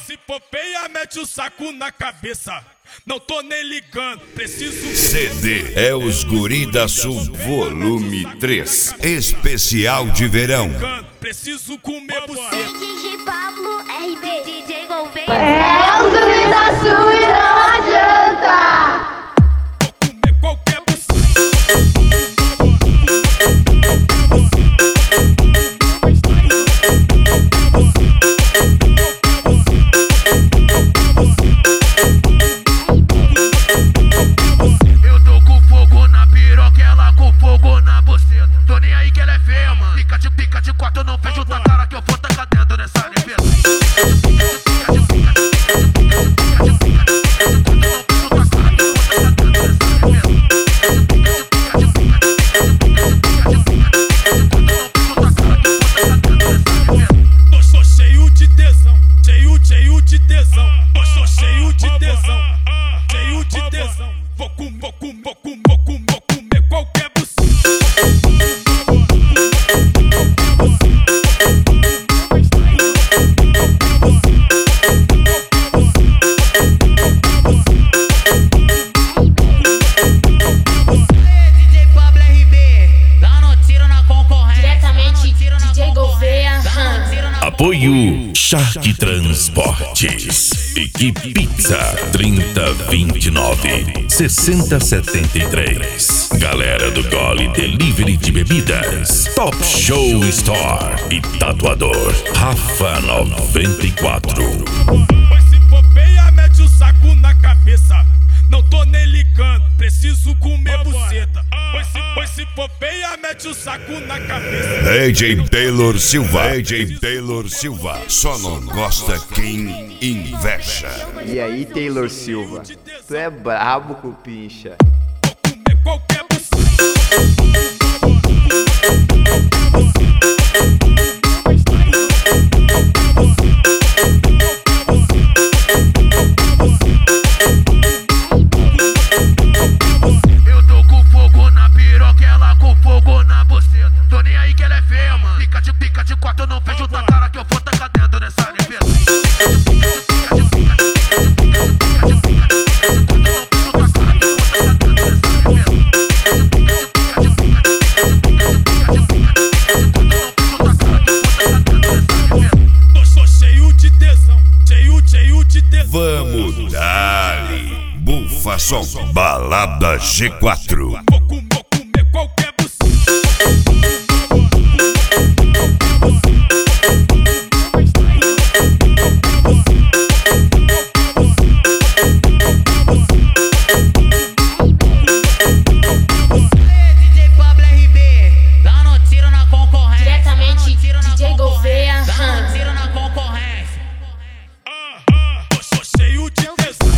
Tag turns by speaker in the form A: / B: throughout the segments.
A: se popeia, mete o saco na cabeça. Não tô nem ligando, preciso.
B: CD é os Guri da Sul Volume 3, especial de verão.
A: Preciso comer buceta.
C: DJ Pablo, RB, DJ Gouveia.
D: É os Guri da Sul e não adianta.
A: Vou comer qualquer buceta.
E: Eu tô com fogo na piroca, ela com fogo na buceta. Tô nem aí que ela é feia, mano. Pica de quatro, não fecha outra cara que eu vou tacar dentro nessa limpeza.
A: Tô cheio de tesão, cheio de tesão. Tô cheio de tesão, cheio de tesão. Vou comer qualquer buceta.
F: DJ Pablo RB, dá no tiro na concorrência.
C: Diretamente, DJ Gouveia.
B: Apoio Shark Transportes, Equipe Pizza 3029 6073. Galera do Gole Delivery de Bebidas, Top Show Store e Tatuador Rafa 94.
A: Vai se popeia, mete o saco na cabeça. Não tô nem ligando, preciso comer buceta. Vai se popeia, mete o saco na cabeça.
B: AJ Taylor Silva, AJ Taylor Silva, só não gosta quem inveja.
G: E aí, Taylor Silva, tu é brabo, cupincha.
A: Vou comer qualquer buceta.
E: Eu tô com fogo na piroca, ela com fogo na buceta. Tô nem aí que ela é feia, mano. Pica de quatro, não fecha outra cara que eu vou tacar dentro nessa limpeza.
A: Tô cheio de tesão, cheio de tesão.
B: Vamos dali, Bufa Som, Balada G4.
A: Vou comer qualquer buceta.
F: DJ Pablo RB, dá no tiro na concorrência.
C: Diretamente, DJ Gouveia.
F: Dá no tiro na concorrência.
A: Tô cheio de tesão.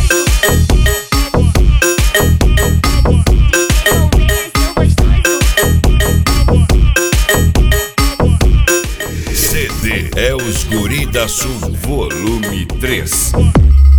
B: CD é os Guri da Sul Volume 3.